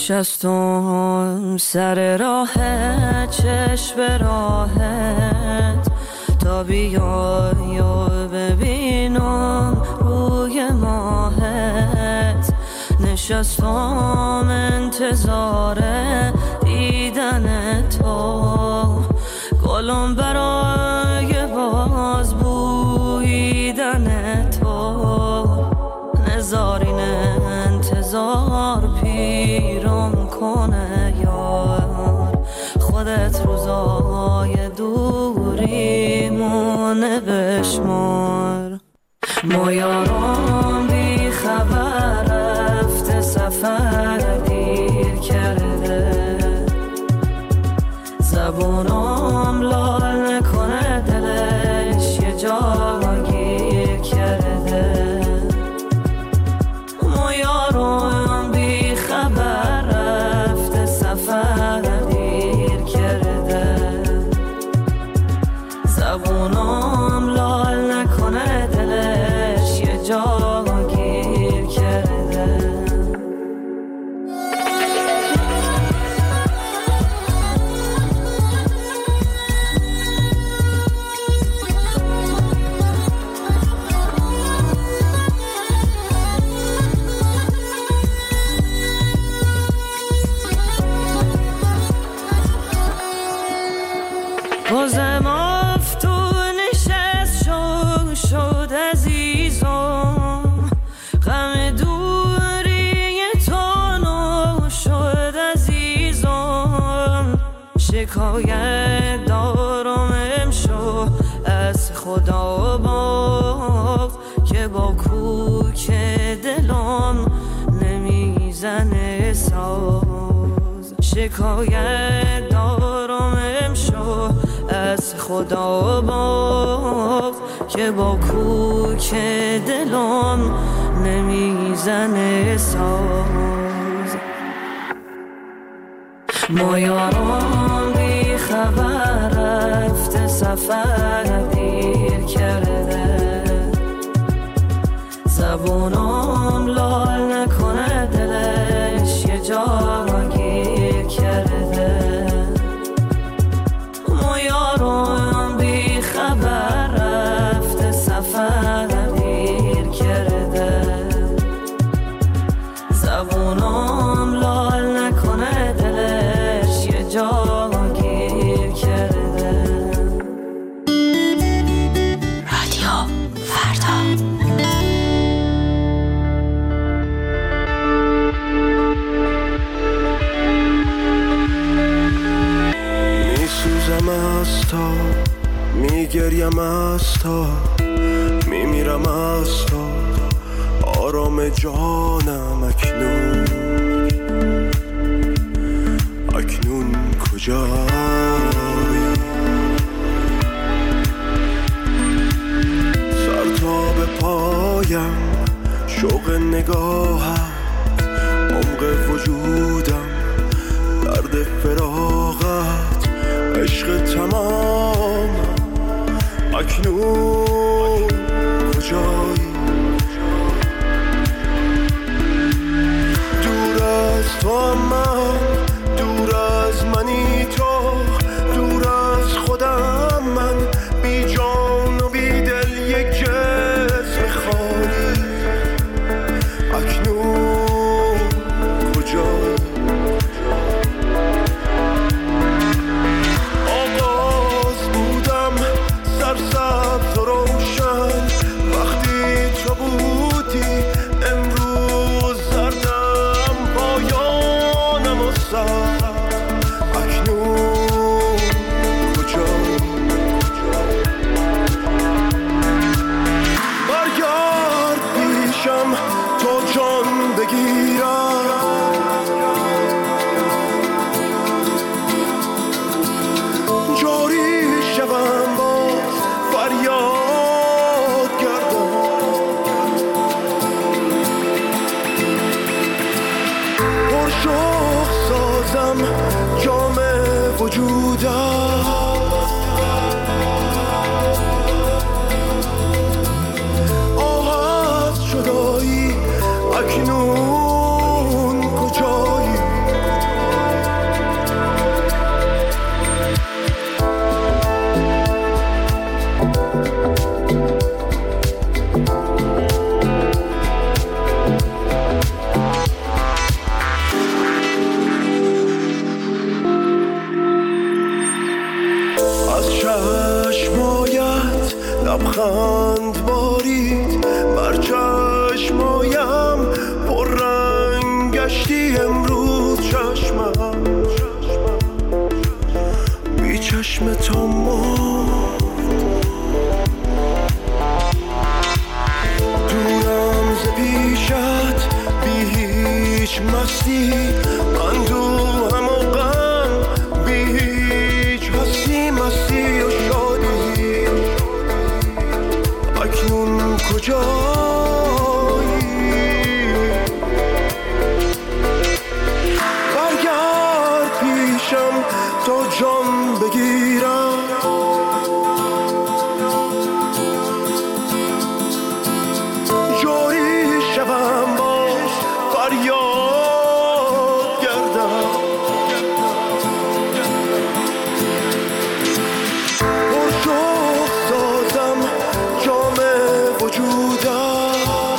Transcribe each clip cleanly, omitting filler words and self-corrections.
نشستم سر راه چشم راحت تا بیای و ببینم روی ماهت. نشستم انتظار دیدن تو، گلم برای باز بویدن تو. نزارین انتظار پیرم کنه یار، خودت روزای دوریمونه بشمار. ما یارم بی خبر رفته سفر دیر کرده، زبونم لال نکنه دلش یه جا گیر کرده. ما یارم بی خبر رفته سفر دیر کرده، زبونم لال نکنه دلش یه جا گیر کرده. بازم افتون نشست شد عزیزم، غم دوری تو نو شد عزیزم. شکایت دارم امشو از خدا باز که با کوک دلم نمیزنه ساز. شکایت دارم امشو از خدا باز که با کوک دلم نمیزنه ساز. ما یارم بی خبر رفته سفر دیر کرده، زبونم لال نکنه دلش یه جا گیر کرده. ما یارم بی خبر رفته سفر دیر کرده، زبونم لال نکنه دلش یه جا گیر کرده. رادیو فردا. میسوزم از تا، میگریم از تا، میمیرم از تا. آرام جانم اکنون کجایی؟ سر تا به پایم شوق نگاهم، عمق وجودم درد فراغت، عشق تمام اکنون کجایی؟ دور از تو من، دور از منی تو، دور از خودم من، بی جان و بی دل یک جسم خالی. اکنون کجایی؟ آغاز بودم سرسبز و روشن، بند بارید بر چشمایم، پر رنگ گشتی امروز چشمم، بی چشم تو مرد. دورم ز پیشت بی هیچ مستی، اندوهم و غم بی هیچ هستی، مستی و شادی اکنون کجایی؟ برگرد پیشم تا جان بگیرم، جاری شوم باز فریاد گردم، پرشوق سازم جام وجودم،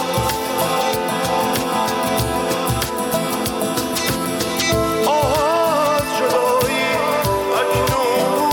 آه جدایی اکنون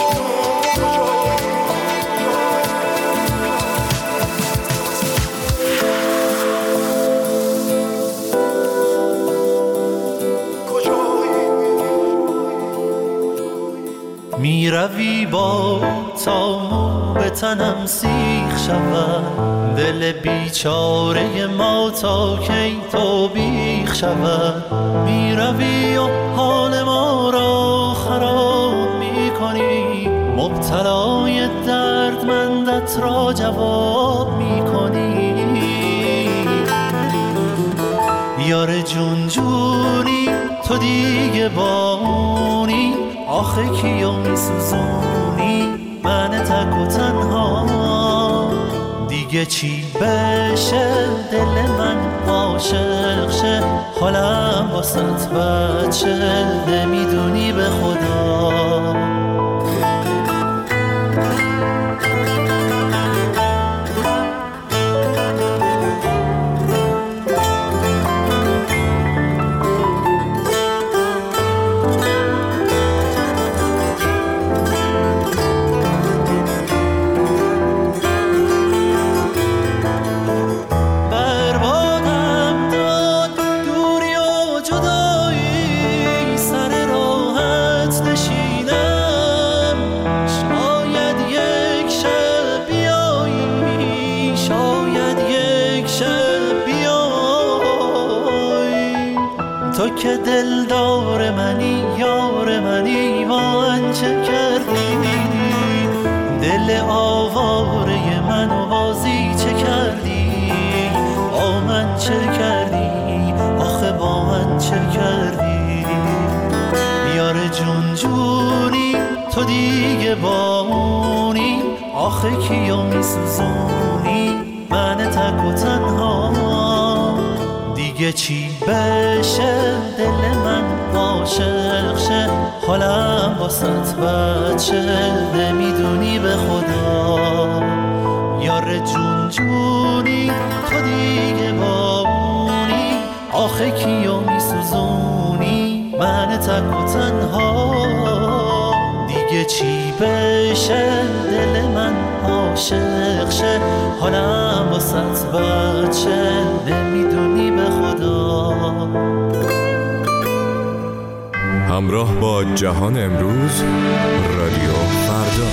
می روی با تا مو به تنم سیخ شود، دل بیچاره ما تا کی تو بیخ شود. می روی و حال ما را خراب می کنی، مبتلای دردمندت را جواب می کنی. یار جون جونی تو دیگه بانی، آخه کیو میسوزونی من تک و تنها. دیگه چی بشه دل من عاشق شه، حالم واسط بچه نمیدونی به خدا. تو که دلدار منی یار منی، من چه کردی؟ دل آواره منو بازی چه کردی؟ با من چه کردی؟ آخه با من چه کردی؟ یار جون جونی تو دیگه بامونی، آخه کیو میسوزونی من تک و تنها. دیگه چی بشه دل من عاشق شه، حالم واسط بچه نمیدونی به خدا. یار جون جونی تو دیگه بامونی، آخه کیو میسوزونی من تک و تنها. دیگه چی بشه دل من عاشق شه، حالم واسط بچه نمیدونی به خدا. همراه با جهان امروز، رادیو فردا.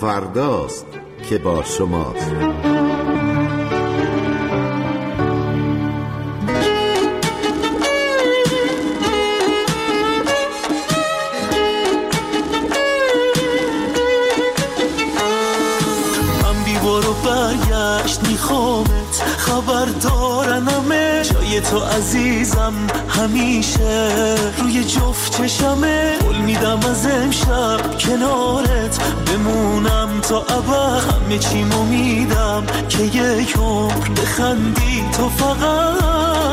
فرداست که با شماست. برگشت میخوامت خبر دارنمه، جای تو عزیزم همیشه روی جفت چشمه. قول میدم از امشب کنارت بمونم تا ابد، همه چیمو میدم که یک عمر بخندی تو فقط.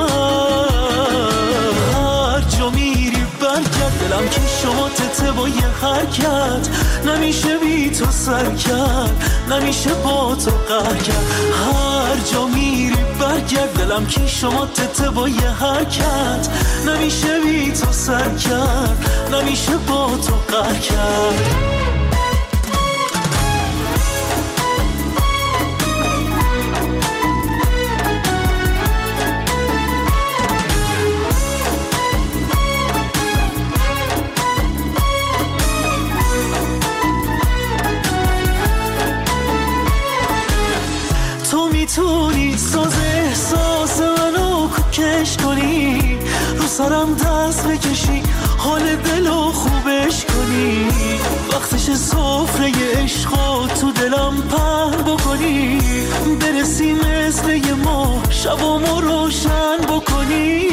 هر جا میری برگرد، دلم که شما تته با یه حرکت نمیشه بی تو سر کرد، نمیشه با تو قهر کرد. هر جا میری برگرد، دلم که شما تته با یه حرکت نمیشه بی تو سر کرد، نمیشه با تو قهر کرد. میتونی ساز احساس منو کوکش کنی، رو سرم دست بکشی، حال دلو خوبش کنی، وقتش سفره عشقو تو دلم پهن بکنی، برسی مثل یه ماه شبامو روشن بکنی.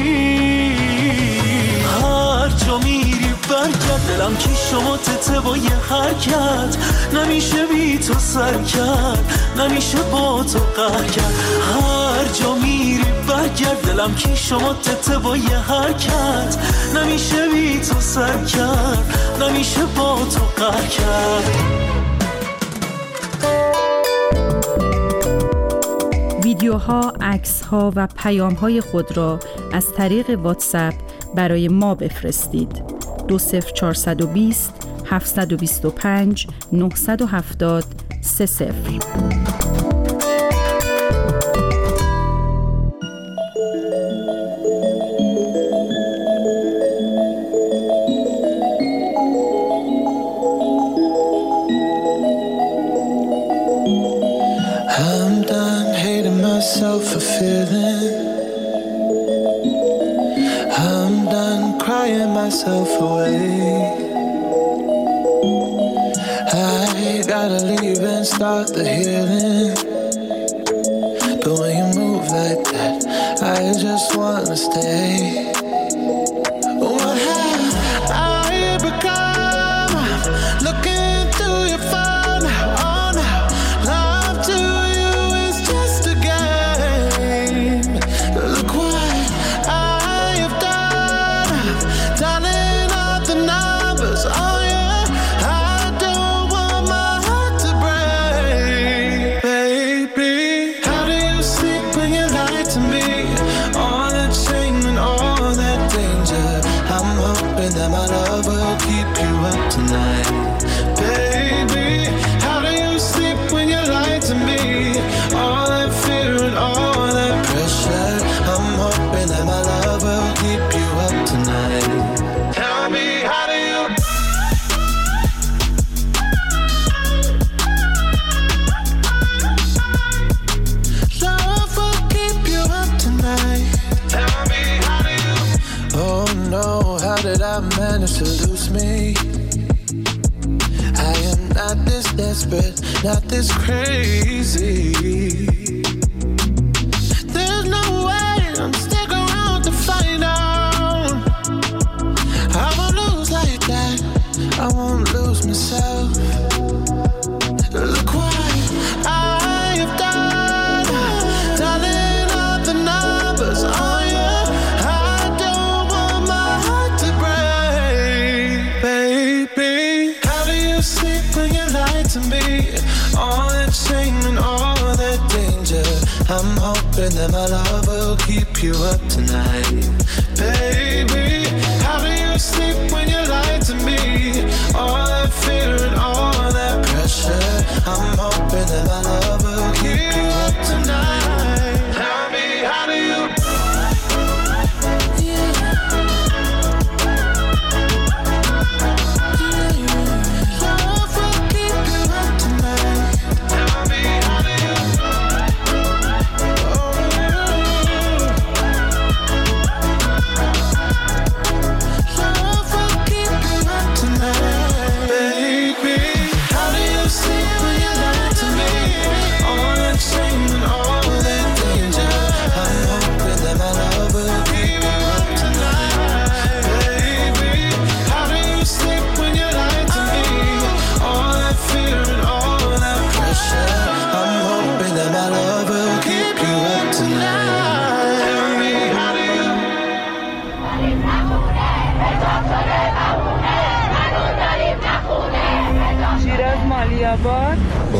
هر جا میری برگرد، دلم که شما تته با یه حرکت نمیشه بی تو سر کرد، نمیشه با تو قهر کرد. هر جا میری برگرد، دلم که شما تته با یه حرکت نمیشه بی تو سر کرد، نمیشه با تو قهر کرد. ویدیوها، عکس‌ها و پیام‌های خود را از طریق واتساپ برای ما بفرستید. 20420 725 970 30. I'm done hating myself for feeling. I'm done crying myself away. I gotta leave and start the healing. But when you move like that, I just wanna stay. What have I become? Looking through your phone now, oh now. Love to you is just a game. Look what I have done. Dialing up the numbers, oh yeah. I don't want my heart to break. Baby, how do you sleep when you lie to me? All that shame and all that danger. I'm hoping that my love will keep you up tonight. Baby, how do you sleep when you lie to me? All that fear and all that pressure. I'm hoping that my love will keep you up tonight. Tell me, how do you? Love will keep you up tonight. Tell me, how do you? Oh no, how did I manage to lose me? I am not this desperate, not this crazy. There's no way I'm stick around to find out. I won't lose like that, I won't lose myself. Look what I have done. Dialing up the numbers, oh yeah. I don't want my heart to break. Baby, how do you sleep when you lie to me? All that shame and all that danger. I'm hoping that my love will keep you up tonight. Baby, how do you sleep when you lie to me? All that fear and all that pressure. I'm hoping that my love will keep you up tonight. Tell me, how do you? Love will keep you up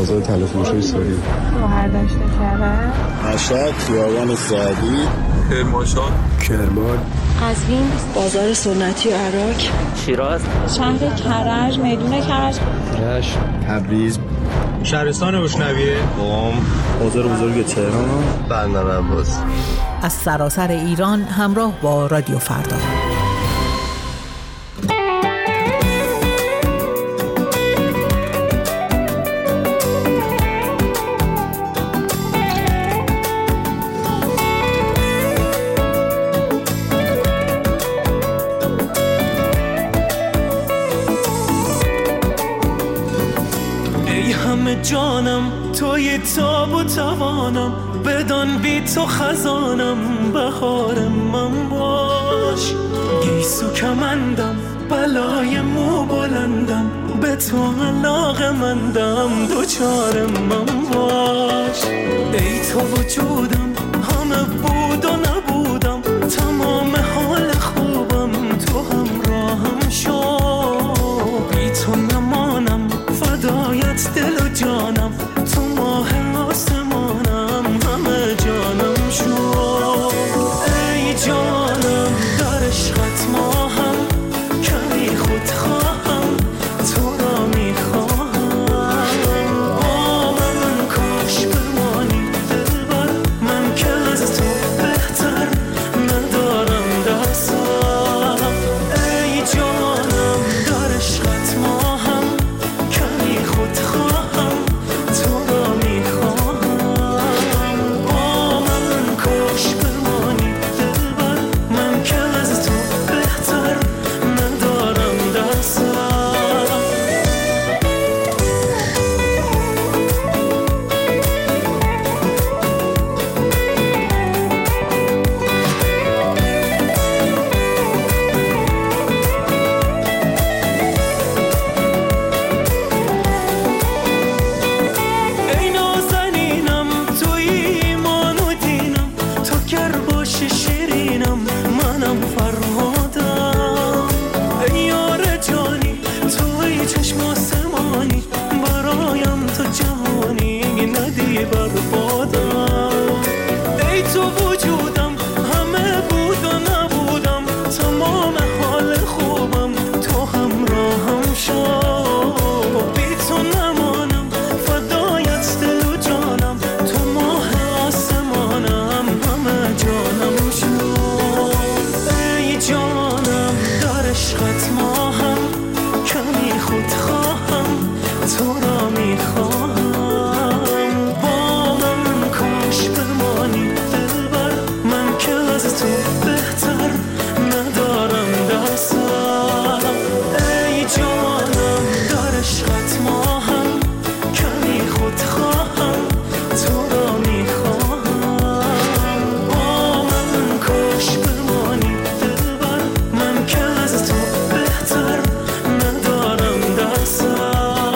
آزاد تلفروشی سوری شوهر داشته کرد مشهد خیابان سعدی کرمانشاه کرمان قزوین بازار سنتی عراق شیراز شهر کرج میدون کرج رشت تبریز شهرستان روشنویه قم بازار بزرگ تهران بندر عباس. از سراسر ایران همراه با رادیو فردا. جانم توی تاب و توانم بدان بی تو خزانم بهار من باش گیسو کمندم بلای مو بلندم به تو علاقه‌مندم دوچار من باش ای تو وجودم همه بود و نبودم تمام حال خوبم تو همراهم شو بی تو نمانم فدایت دل و جانم تو ماه آسمانم همه جانم شو ای جانم در عشقت ماهم کمی خود خواهم تو را میخواهم با من کاش بمانی دلبر من که از تو بهتر ندارم دستم ای جانم در عشقت ماهم کمی خود خواهم تو را میخواهم با من کاش بمانی دلبر من که از تو بهتر ندارم دستم ای نازنینم توی ایمان و دینم تو گر باشی شیرینم منم فرهادم ای یار جانی توی چشم آسمانی برایم تو جهانی ندی بربادم ای تو وجودم همه بود و نبودم تمام حال خوبم تو همراهم شو بی تو نمانم فدایت دل و جانم تو ماه آسمانم همه جانم شو ای جانم در عشقت ماهم کمی خود خواهم تو را میخواهم با من کاش بمانی دلبر من که از تو بهتر ندارم دستم ای جانم در عشقت ماهم کمی خود خواهم تو را میخواهم با من کاش بمانی دلبر من که از تو بهتر ندارم دستم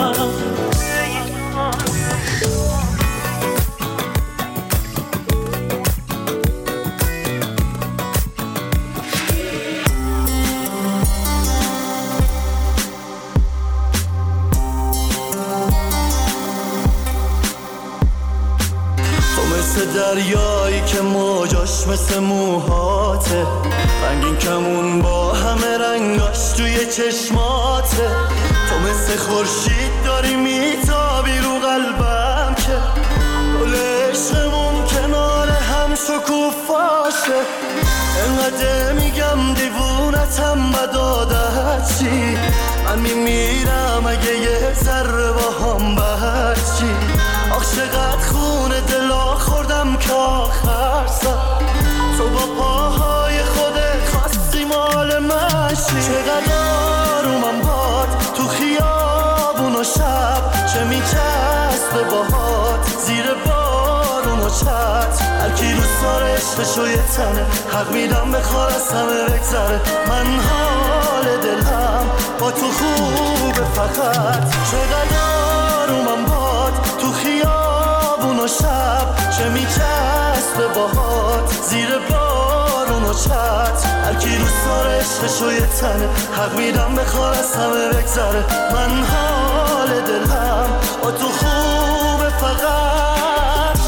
تو مثل دریایی که موجاش مثل موهاته رنگین کمون با همه رنگاش توی چشماته تو مثل خورشید داری میتابی رو قلبم که گل عشقمون کنار هم شکوفاشه انقدر میگم دیوونتم بد عادت چی من میمیرم اگه یه ذره با هم بچی آخ چقدر خون دلا خوردم که آخر سر تو با پاهای خودت خواستی مال مشی چقدر آرومم باد تو خیابون و شب چه میچسبه باهات زیر بارون و چت هرکی دوست داره عشقشو یه تنه حق میدم بخوار از همه بگذره من حال دلم با تو خوبه فقط چقدر آرومم باد تو خیابون و شب چه میچسبه باهات زیر بارون و چت هرکی دوست داره عشقشو یه تنه حق میدم بخوار از همه بگذره من حال دلم با تو خوبه فقط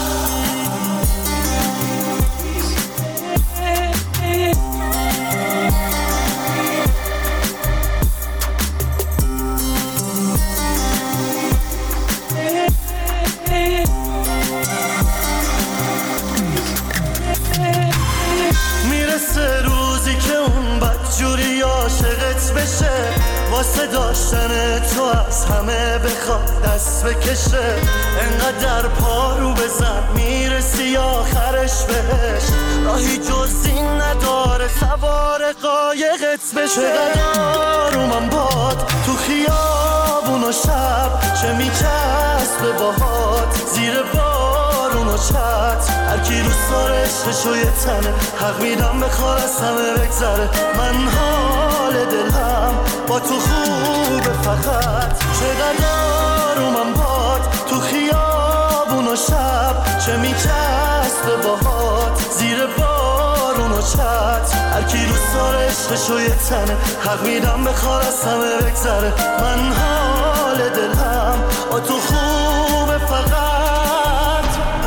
میرسه روزی که اون بدجوری عاشقت بشه، واسه داشتن تو از همه بخواد دست بکشه، انقدر پارو بزن میرسی آخرش بهش، راهی جز این نداره سوار قایقت بشه. چقدر آرومم باد تو خیابون و شب، چه میچسبه باهات زیر بارون و چت، هرکی رو سار عشقشو یه تنه، حق میدم بخواد از همه بگذره. من حال دلم با تو خوبه فقط، چقدر آرومم باد تو خیابون و شب، چه میچسبه باهات زیر بارون و چت، هرکی رو سار عشقشو یه تنه، حق میدم بخواد از همه بگذره. من حال دلم با تو خوبه فقط.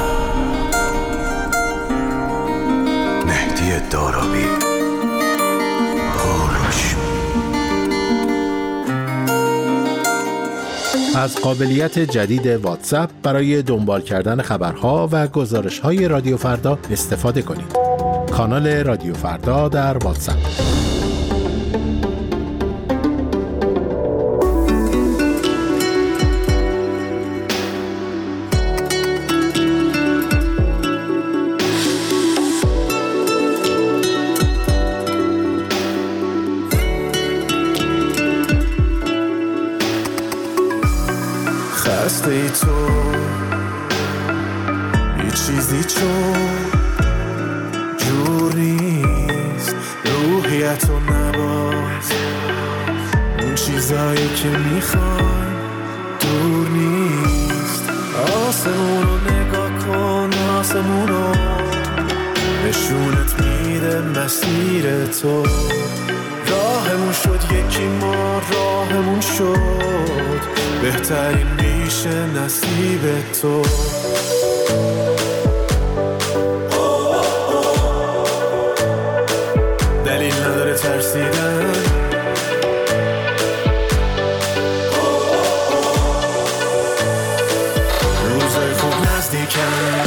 مهدی دارابی از قابلیت جدید واتساپ برای دنبال کردن خبرها و گزارش‌های رادیو فردا استفاده کنید. کانال رادیو فردا در واتساپ. خسته ای تو یه چیزی چون جور نیست، روحیتو نباز، اون چیزایی که میخوای دور نیست. آسمونو نگاه کن، آسمونو نشونت میده مسیر تو، راهمون شد یکی، ما راهمون شد بهترین میشه نصیب تو. دلیل نداره ترسیدن، روزای خوب نزدیکن.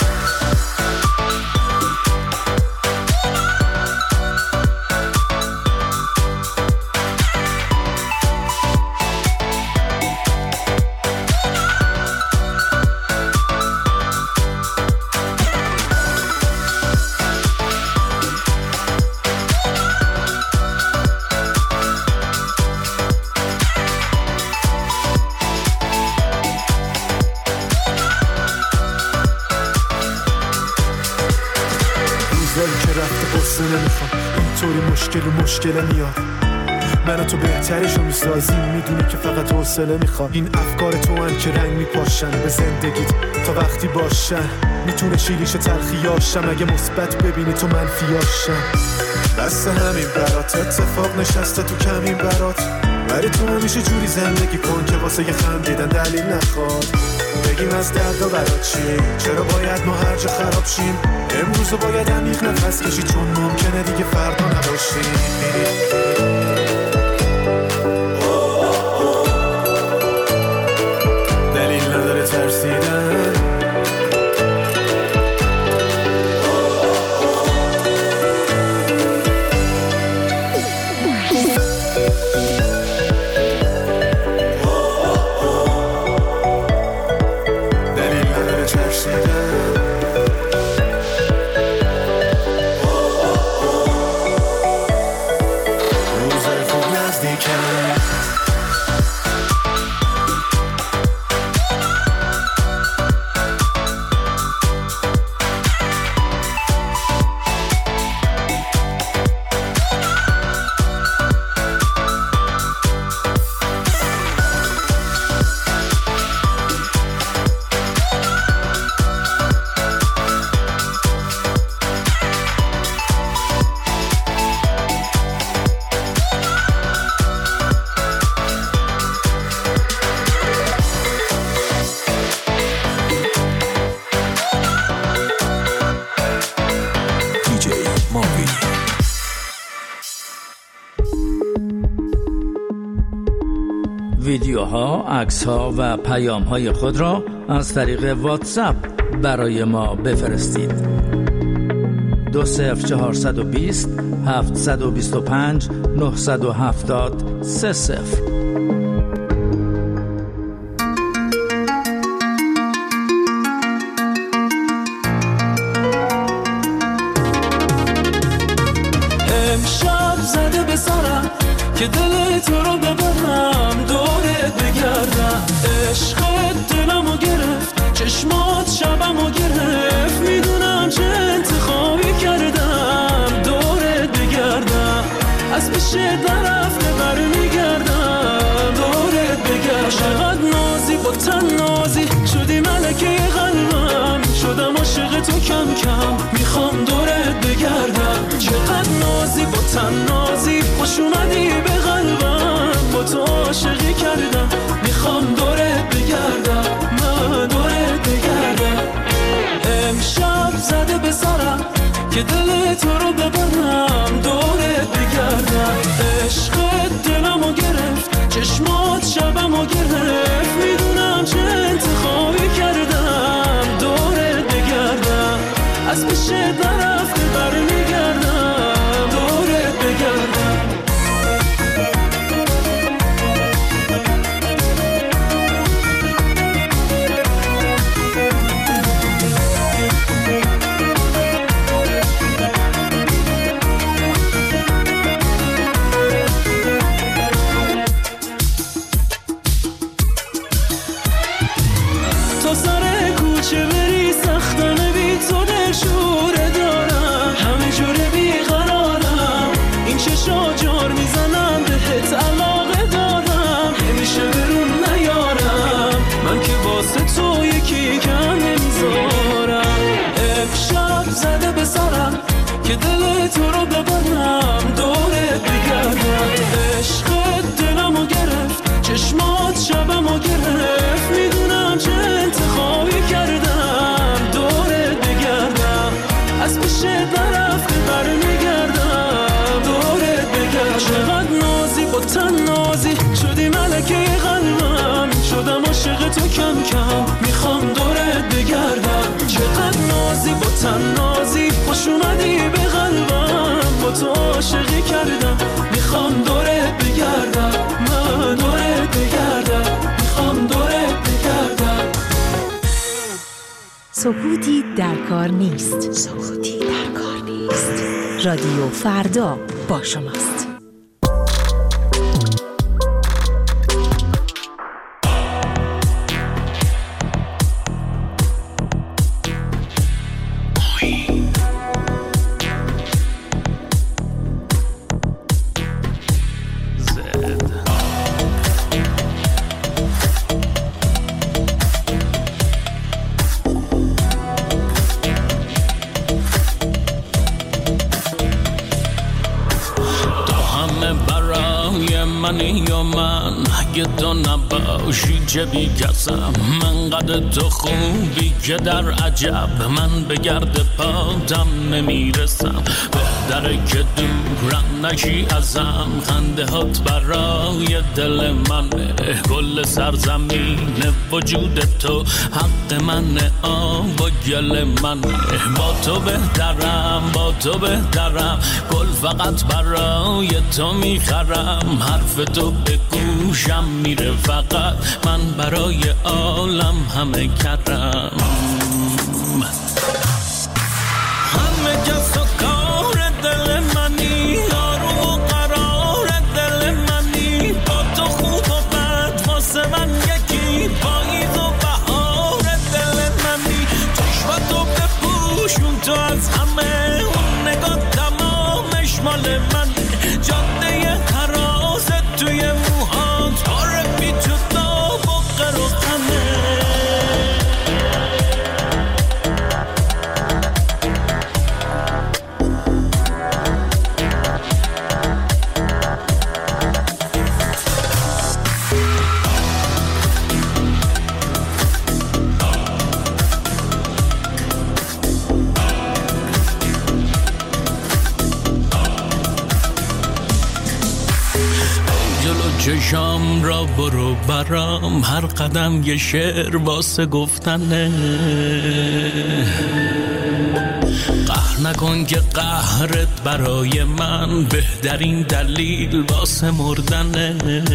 مشکل میاد، من و تو بهترشو میسازیم، میدونی که فقط حوصله میخواد. این افکار تو هم که رنگ میپاشن به زندگیت تا وقتی باشن، میتونه شیریش تلخیاشم اگه مثبت ببینی تو منفیاشم. بس همین برات اتفاق نشسته تو کمین برات، ولی تو همیشه جوری زندگی کن که واسه یه خندیدن دلیل نخواد. بگیم از دردا برات چی، چرا باید ما هر جا خراب شیم، امروزو باید عمیق نفس کشی چون ممکنه دیگه فردا نباشیم. دلیل نداره ترسیدن، ویدیوها، عکس‌ها و پیام‌های خود را از طریق واتساپ برای ما بفرستید. 20420 725 970 30. امشب زده به سرم که دل تو رو ببرم، دورت بگردم. عشقت دلمو گرفت، چشمات شبمو گرفت. میدونم چه انتخابی کردم، دورت بگردم. از پیش نرفته برمیگردم، دورت بگردم. چقدر نازی با تن نازی شدی ملکه قلبم، شدم عاشق تو کم کم، میخوام دورت بگردم. چقدر نازی با تن نازی خوش اومدی به قلبم، با تو عاشقی کردم، میخوام دورت بگردم، من دورت بگردم. امشب زده به سرم که دل تو رو ببرم، دورت بگردم. عشقت دلمو گرفت، چشمات شبمو گرفت. میدونم چه انتخابی کردم، دورت بگردم. از پیش نرفته برمیگردم، دورت بگردم. تو سر کوچه بری سختانه بی تو دلشوره دارم، همه جوره بیقرارم. این چشا جار میزنم بهت علاقه دارم، نمیشه برون نیارم. من که واسه تو یکی کم نمیذارم. امشب زده به سرم که دل تو رو ببرم، دورت بگردم. عشقت دلمو گرفت، چشمات شبمو گرفت. میدونم چه انتخابی کردم، دورت بگردم. از پیش نرفته برمیگردم، دورت بگردم. چقدر نازی با تن نازی شدی ملکه قلبم، شدم عاشق تو کم کم، میخوام دورت بگردم. چقدر نازی با تن نازی خوش اومدی به قلبم، با تو عاشقی کردم، میخوام دورت بگردم، من دورت بگردم، میخوام دورت بگردم. سکوتی در کار نیست. سکوتی در کار نیست. رادیو فردا با شماست. منی یا من اگه تو نباشی چه بی کسم. من قد تو خوبی که در عجب من به گرد پاتم نمیرسم. بهتره که دورم نشی ازم، خنده هات برای دل منه. کل سرزمین وجود تو حق منه، آب و گل منه. با تو بهترم، با تو بهترم، گل فقط برای تو میخرم. حرف تو به گوشم میره فقط، من برای عالم همه کردم. همه کس و کار دل منی، آروم و قرار دل منی. با تو خوب و بد واسه من یکی، پاییز و بهار دل منی. چشمتو بپوشون تو از همه، اون نگاه تمامش مال من. جاده حراست توی موهات، کار بی تو داب و قر و خمه. شام را برو برام، هر قدم یه شعر واسه گفتنه. قهر نکن که قهرت برای من بهترین دلیل واسه مردنه.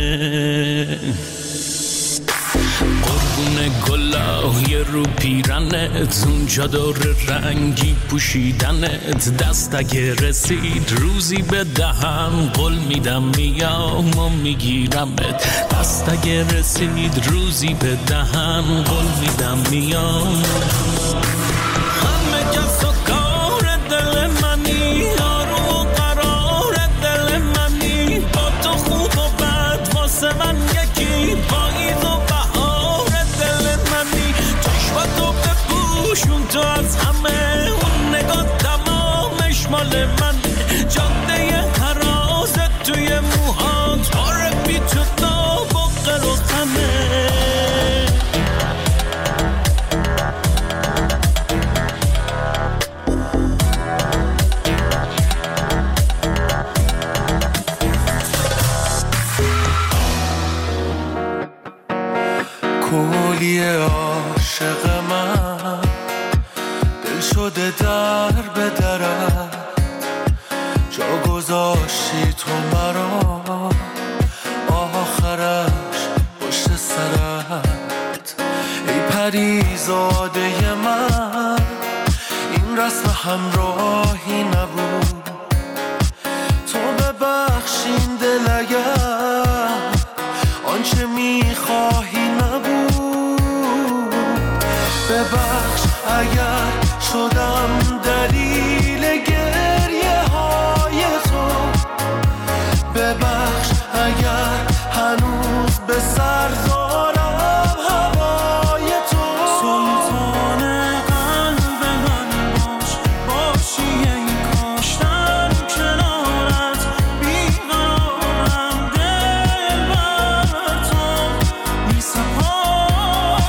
قربون گلای رو پیرنت، اونجا دور رنگی پوشیدنت، دست اگه رسید روزی به دهن قول میدم میام و میگیرمت. دست اگه رسید روزی به دهن قول میدم میام. همه کس و کار دل منی، آروم و قرار دل منی، با تو خوب و بد واسه من یکی، پاییز و بهار دل منی. چشماتو بپوشون تو از همه، اون نگاه تمامش مال من. جاده حرازت توی موهات، آره بی تو داغ و قل و خمه. کولی عاشق من دل شده در به درت، جا گذاشتی تو مرا آخرش پشت سرت. ای پریزاده من این رسم همراهی نبود، تو ببخشین دل اگر آنچه میخواهی نبود. ببخش اگر شدم دلیل گریه های تو، ببخش اگر هنوز به سر دارم هوای تو. سلطان قلب من باش، باشی ای کاشتن کنارت، بیقرارم دل بر تو میسپارم.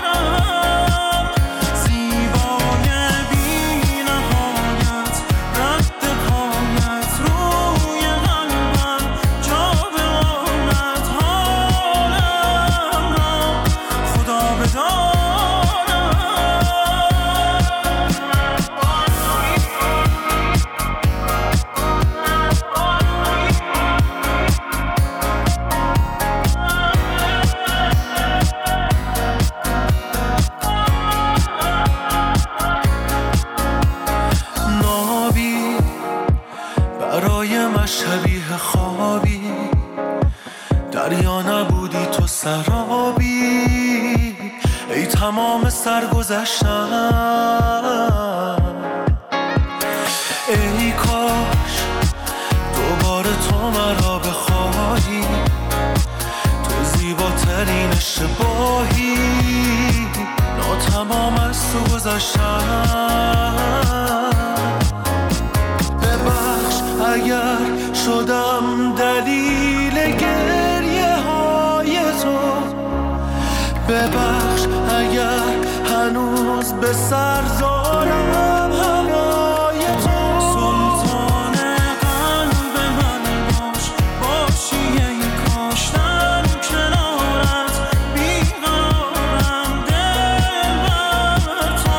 زیبای بی نهایت، رد پایت روی قلبم، جا بماند حالم را خدا بدارم. نابی برای من شبیه خوابی، دریا نبودی تو سرابی. ای تمام سرگذشتم، ای کاش دوباره تو مرا بخواهی. تو زیباترین اشتباهی، ناتمام از تو گذشتم. ببخش اگر شدم دلیل گریه های تو، ببخش اگر هنوز به سر دارم هوای تو. سلطان قلب من باش، باشی ای کاشتن کنارت، بیقرارم دل بر تو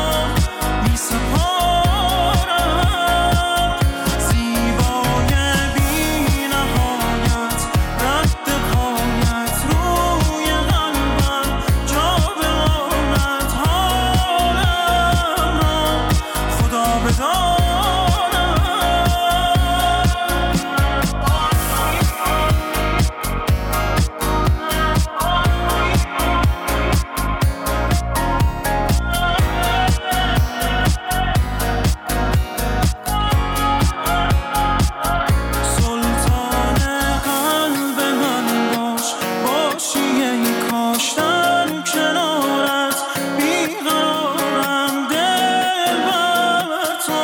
میسپارم. زیبای بی نهایت، رد پایت روی قلبم، جا بماند حالم را خدا بدارم. سلطان قلب من باش، باشی ای کاشتن کنارت، بیقرارم دل بر تو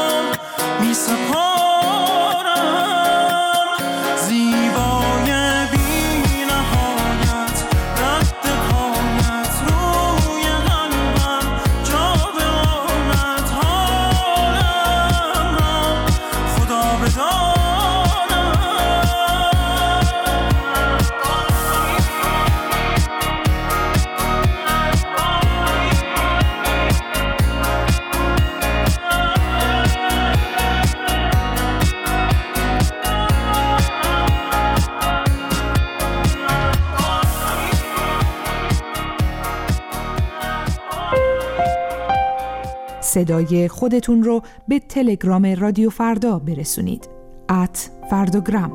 میسپارم. زیبای بی نهایت، رد پایت روی قلبم، جا بماند حالم را خدا بدارم. صدای خودتون رو به تلگرام رادیو فردا برسونید. @فرداگرام.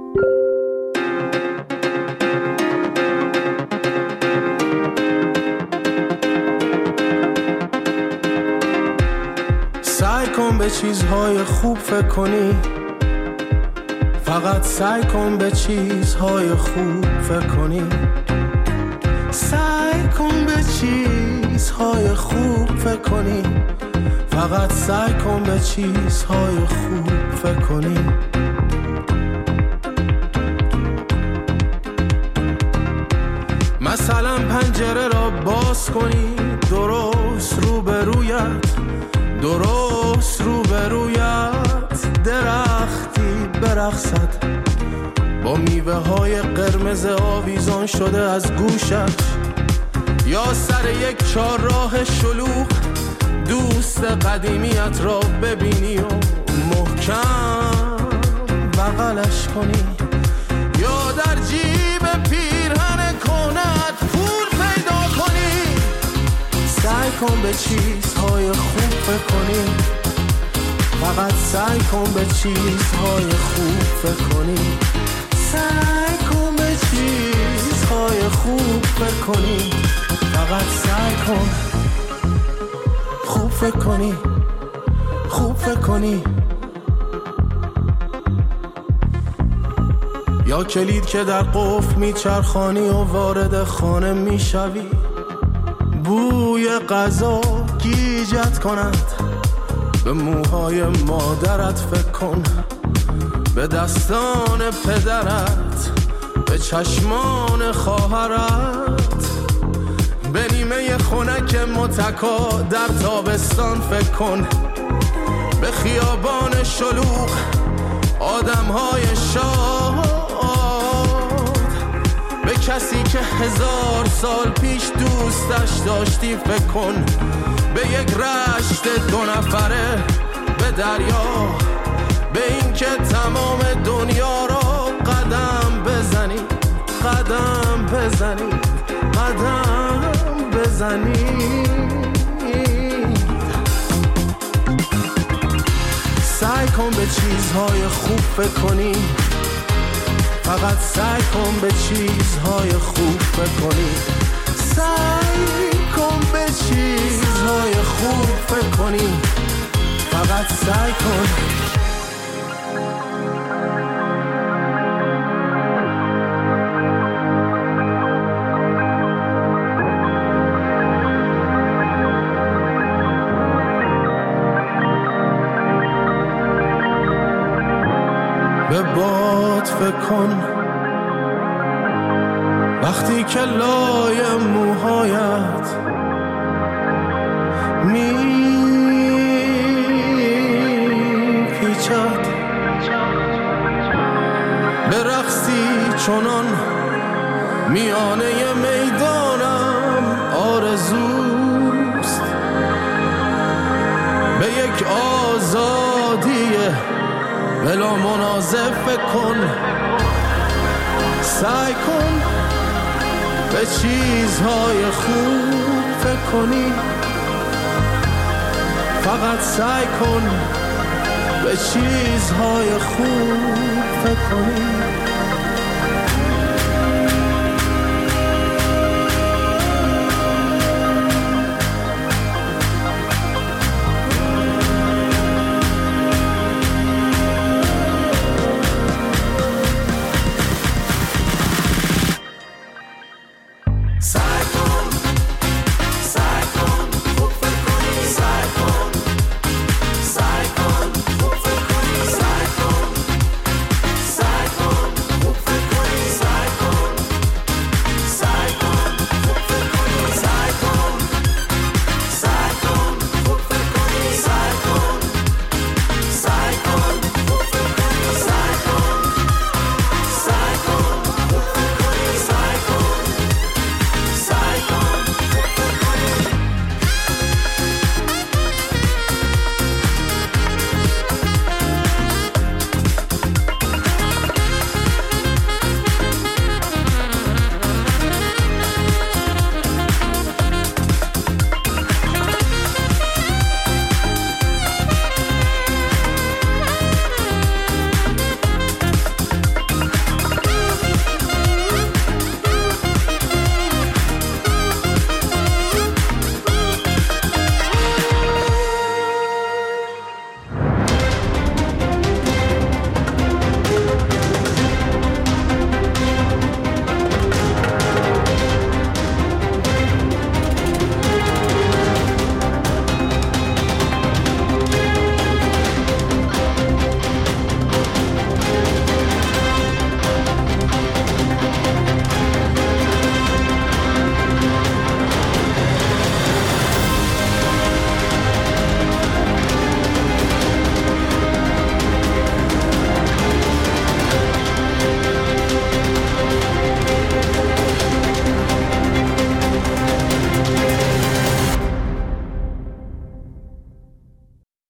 سعی کن به چیزهای خوب فکر کنی، فقط سعی کن به چیزهای خوب فکر کنی. سعی کن به چیزهای خوب فکر کنی، فقط سعی کن به چیزهای خوب فکر کنی. مثلا پنجره را باز کنی، درست روبرویت درختی برقصد با میوه های قرمز آویزان شده از گوشش، یا سر یک چهارراه شلوغ دوست قدیمیت را ببینی و محکم بغلش کنی، یا در جیب پیرهن کهنه‌ات پول پیدا کنی. سعی کن به چیزهای خوب فکر کنی، فقط سعی کن به چیزهای خوب فکر کنی. سعی کن به چیزهای خوب فکر کنی، فقط سعی کن خوب فکر کنی، خوب فکر کنی. یا کلید که در قفل میچرخانی و وارد خانه میشوی، بوی غذا گیجت کند، به موهای مادرت فکر کن، به دستان پدرت، به چشمان خواهرت، به نیمه خنک متکا در تابستان فکر کن، به خیابان شلوغ آدمهای شاد، به کسی که 1000 سال پیش دوستش داشتی فکر کن، به یک رشت 2 نفره، به دریا، به این که تمام دنیا را قدم بزنی، قدم بزنی، قدم بزنی. سعی کن به چیزهای خوب فکر کنی، فقط سعی کن به چیزهای خوب فکر کنی. سعی کن به چیزهای خوب فکر کنی، فقط سعی کن. به باد فکر کن وقتی که لای موهایت میپیچد، به رقصی چنان میانه میدانم آرزوست، به یک آزادی بلا منازع فکر کن. سعی کن به چیزهای خوب فکر کنی، فقط سعی کن به چیزهای خوب فکر کنی.